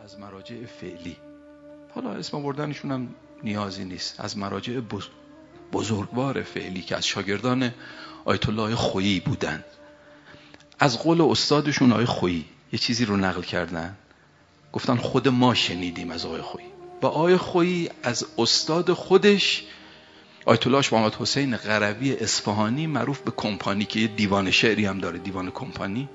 از مراجع فعلی، حالا اسم آوردنشون هم نیازی نیست، از مراجع بزرگوار فعلی که از شاگردان آیت الله خویی بودن، از قول استادشون آقای خویی یه چیزی رو نقل کردن، گفتن خود ما شنیدیم از آقای خویی. و آقای خویی از استاد خودش آیت الله محمد حسین قروی اصفهانی معروف به کمپانی که یه دیوان شعری هم داره، دیوان کمپانی،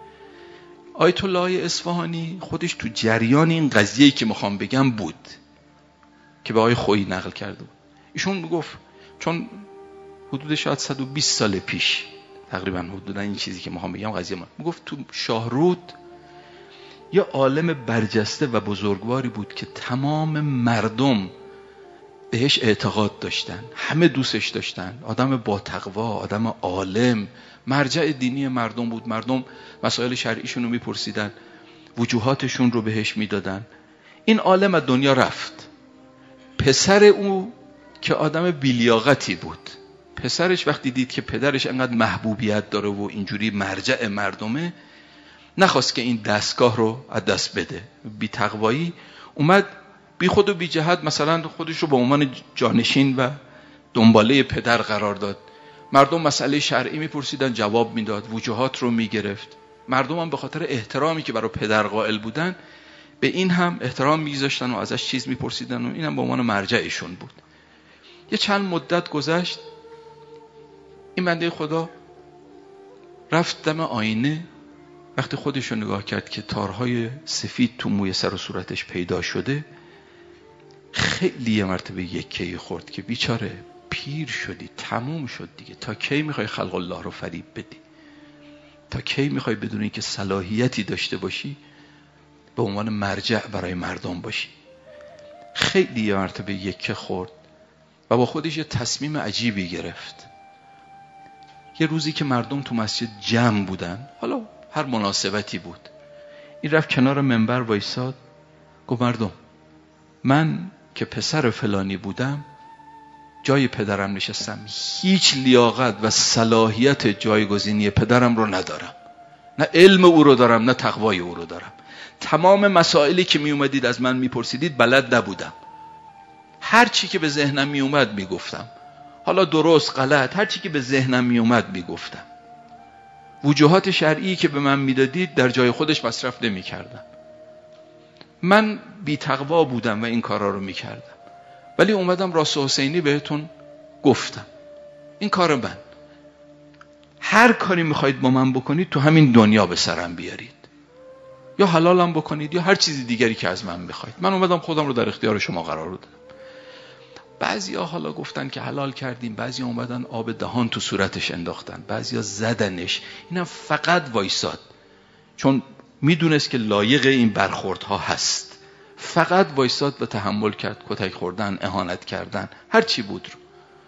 آیت الله اصفهانی خودش تو جریان این قضیه‌ای که میخوام بگم بود که به آقای خویی نقل کرده بود. ایشون میگفت چون حدود شاید 120 سال پیش تقریبا حدودا این چیزی که میخوام بگم قضیه ما، میگفت تو شاهرود یه عالم برجسته و بزرگواری بود که تمام مردم بهش اعتقاد داشتن، همه دوستش داشتن، آدم با تقوا، آدم عالم، مرجع دینی مردم بود، مردم مسائل شرعیشون رو میپرسیدن، وجوهاتشون رو بهش میدادن. این عالم از دنیا رفت. پسر او که آدم بیلیاقتی بود، پسرش وقتی دید که پدرش انقدر محبوبیت داره و اینجوری مرجع مردمه، نخواست که این دستگاه رو از دست بده. بی تقوایی اومد، بی خود و بی جهت مثلا خودش رو به عنوان جانشین و دنباله پدر قرار داد. مردم مسئله شرعی میپرسیدن جواب میداد، وجوهات رو میگرفت. مردم هم به خاطر احترامی که برای پدر قائل بودن به این هم احترام میگذاشتن و ازش چیز میپرسیدن و این هم به عنوان مرجعشون بود. یه چند مدت گذشت، این بنده خدا رفت دم آینه، وقتی خودش رو نگاه کرد که تارهای سفید تو موی سر و صورتش پیدا شده، خیلی یه مرتبه یکی خورد که بیچاره پیر شدی، تموم شد دیگه، تا کی میخوای خلق الله رو فریب بدی؟ تا کی میخوای بدون اینکه صلاحیتی داشته باشی به عنوان مرجع برای مردم باشی؟ خیلی یه مرتبه یکی خورد و با خودش یه تصمیم عجیبی گرفت. یه روزی که مردم تو مسجد جمع بودن، حالا هر مناسبتی بود، این رفت کنار منبر وایساد، گفت مردم، من که پسر فلانی بودم جای پدرم نشستم، هیچ لیاقت و صلاحیت جایگزینی پدرم رو ندارم، نه علم او رو دارم نه تقوای او رو دارم. تمام مسائلی که می اومدید از من میپرسیدید بلد نبودم، هر چی که به ذهنم می اومد میگفتم، حالا درست غلط هر چی که به ذهنم می اومد میگفتم. وجوهات شرعی که به من میدادید در جای خودش مصرف نمی کردم. من بی تقوا بودم و این کارا رو میکردم، ولی اومدم راست حسینی بهتون گفتم این کار من، هر کاری میخواید با من بکنید تو همین دنیا به سرم بیارید، یا حلالم بکنید یا هر چیزی دیگری که از من میخواید. من اومدم خودم رو در اختیار شما قرار دادم. بعضیا حالا گفتن که حلال کردیم، بعضیا اومدن آب دهان تو صورتش انداختن، بعضیا زدنش، اینم فقط وایساد چون میدونست که لایق این برخوردها هست، فقط وایساد و تحمل کرد، کتک خوردن، اهانت کردن، هر چی بود رو.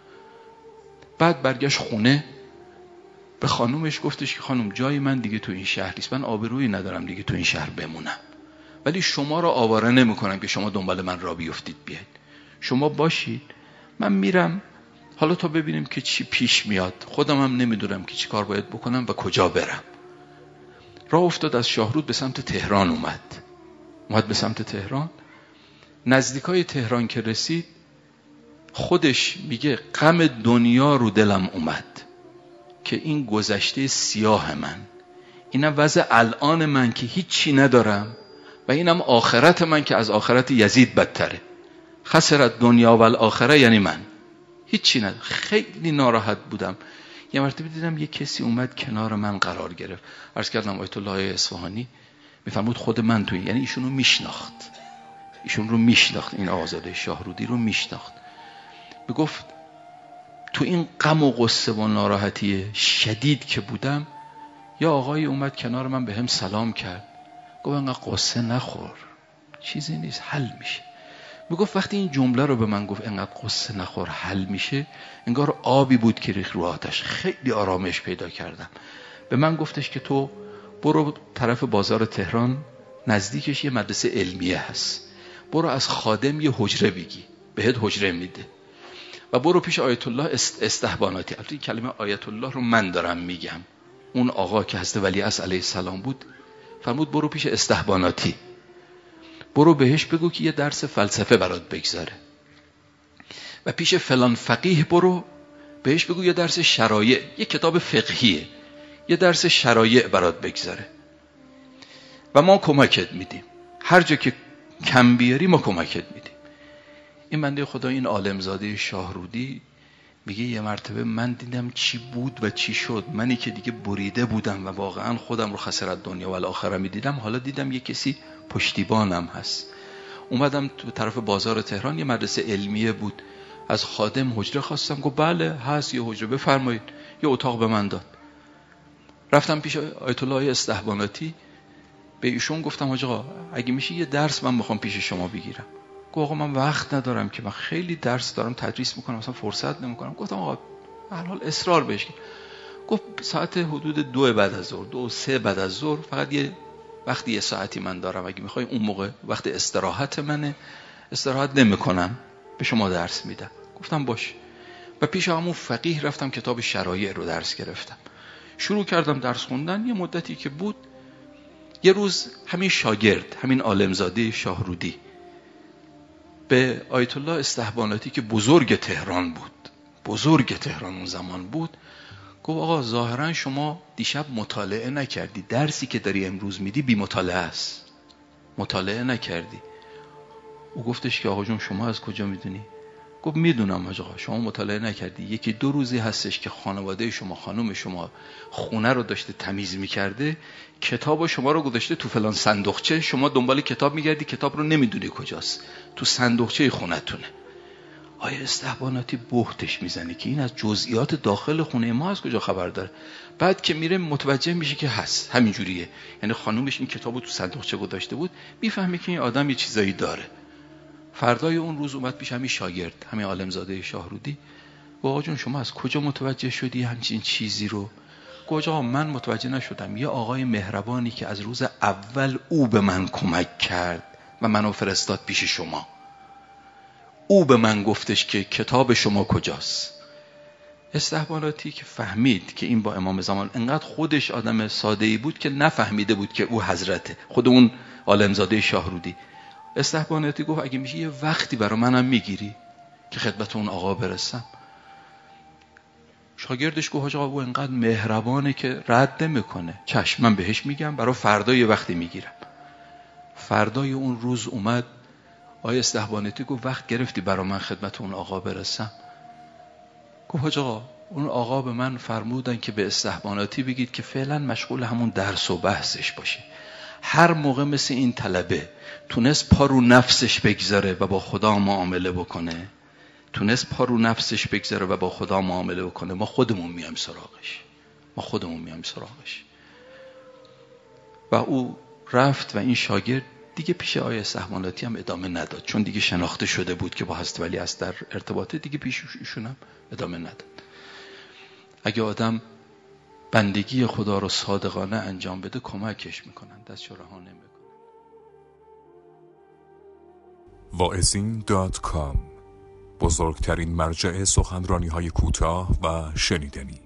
بعد برگشت خونه، به خانومش گفتش که خانوم جای من دیگه تو این شهر نیست، من آبرویی ندارم دیگه تو این شهر بمونم، ولی شما را آواره نمی‌کنم که شما دنبال من را بیفتید بیاید، شما باشید، من میرم، حالا تا ببینیم که چی پیش میاد، خودم هم نمیدونم که چی کار باید بکنم و کجا برم. راه افتاد، از شاهرود به سمت تهران اومد به سمت تهران. نزدیکای تهران که رسید، خودش میگه غم دنیا رو دلم اومد که این گذشته سیاه من، اینم وضع الان من که هیچی ندارم و اینم آخرت من که از آخرت یزید بدتره. خسرت دنیا و الاخره، یعنی من هیچی ندارم. خیلی ناراحت بودم. یه مرتبه دیدم یه کسی اومد کنار من قرار گرفت. عرض کردم آیت الله اصفهانی میفرمود خود من توی، یعنی ایشون رو میشناخت، این آزاده شاهرودی رو میشناخت. میگفت تو این غم و غصه و ناراحتی شدید که بودم، یا آقای اومد کنار من بهم سلام کرد، گفت انقدر غصه نخور، چیزی نیست، حل میشه. میگفت وقتی این جمله رو به من گفت انقدر قصه نخور حل میشه، انگار آبی بود که ریخت رو آتش. خیلی آرامش پیدا کردم. به من گفتش که تو برو طرف بازار تهران، نزدیکش یه مدرسه علمیه هست، برو از خادم یه حجره بگی، بهت حجره میده، و برو پیش آیت الله استحباناتی. البته کلمه آیت الله رو من دارم میگم، اون آقا که حضرت ولیعصر علیه السلام بود فرمود برو پیش استحباناتی، برو بهش بگو که یه درس فلسفه برات بگذاره. و پیش فلان فقیه برو بهش بگو یه درس شرایع، یه کتاب فقهیه، یه درس شرایع برات بگذاره و ما کمکت میدیم. هر جا که کم بیاری ما کمکت میدیم. این بنده خدا، این عالمزاده شاهرودی میگه یه مرتبه من دیدم چی بود و چی شد. منی که دیگه بریده بودم و واقعا خودم رو خسارت دنیا و الاخره میدیدم، حالا دیدم یه کسی پشتیبانم هست. اومدم تو طرف بازار تهران، یه مدرسه علمیه بود، از خادم حجره خواستم. گفت بله هست یه حجره، بفرمایید. یه اتاق به من داد. رفتم پیش آیت الله استحباناتی، به ایشون گفتم حاج آقا اگه میشه یه درس من میخوام پیش شما بگیرم. گفت آقا من وقت ندارم که، من خیلی درس دارم تدریس میکنم، اصلا فرصت نمیکنم. گفتم آقا به هر حال اصرار بهش. گفت ساعت حدود 2 بعد از ظهر، 2 3 بعد از ظهر، فقط یه وقتی یه ساعتی من دارم، اگه میخوای اون موقع وقت استراحت منه، استراحت نمیکنم، به شما درس میدم. گفتم باش. و پیش همون فقیه رفتم، کتاب شرایع رو درس گرفتم، شروع کردم درس خوندن. یه مدتی که بود، یه روز همین شاگرد، همین عالمزاده شاهرودی به آیت الله استحباناتی که بزرگ تهران بود، بزرگ تهران اون زمان بود، گفت آقا ظاهرا شما دیشب مطالعه نکردی، درسی که داری امروز میدی بی مطالعه است، مطالعه نکردی. او گفتش که آقا جون شما از کجا میدونی؟ گفت میدونم آقا شما مطالعه نکردی. 1-2 روزی هستش که خانواده شما، خانم شما خونه رو داشته تمیز میکرده، کتاب شما رو گذاشته تو فلان صندوقچه، شما دنبال کتاب میگردی، کتاب رو نمیدونی کجاست، تو صندوقچه خونه تونه. آیا استحباناتی بهتش میزنه که این از جزئیات داخل خونه ما از کجا خبر داره؟ بعد که میره متوجه میشه که هست، همین جوریه. یعنی خانومش این کتابو تو صندوقچه گذاشته بود، میفهمه که این آدم یه چیزایی داره. فردای اون روز اومد پیش همین شاگرد، همین عالمزاده شاهرودی، گفت آقا جون شما از کجا متوجه شدی همچین چیزی رو؟ گفت آقا من متوجه نشدم، یه آقای مهربانی که از روز اول او به من کمک کرد و منو فرستاد پیش شما، او به من گفتش که کتاب شما کجاست. استحباناتی که فهمید که این با امام زمان، انقدر خودش آدم ساده‌ای بود که نفهمیده بود که او حضرته، خود اون عالمزاده شاهرودی. استحباناتی گفت اگه میشه یه وقتی برای منم میگیری که خدمت اون آقا برسم. شاگردش گفت آقا او انقدر مهربانه که رد نمیکنه. چشم من بهش میگم، برای فردا یه وقتی میگیرم. فردای اون روز اومد، آقای استحباناتی گفت وقت گرفتی برای من خدمت اون آقا برسم؟ گفت آقا اون آقا به من فرمودن که به استحباناتی بگید که فعلا مشغول همون درس و بحثش باشه. هر موقع مثل این طلبه تونست پا رو نفسش بگذاره و با خدا معامله بکنه، تونست پا رو نفسش بگذاره و با خدا معامله بکنه، ما خودمون میایم سراغش، ما خودمون میایم سراغش. و او رفت و این شاگرد دیگه پیش آقای استحباناتی هم ادامه نداد، چون دیگه شناخته شده بود که با حضرت ولی است در ارتباطه، دیگه پیش ایشون هم ادامه نداد. اگه آدم بندگی خدا رو صادقانه انجام بده کمکش میکنن، دستش رها نمیکنن. واعظین.com، بزرگترین مرجع سخنرانی‌های کوتاه و شنیدنی.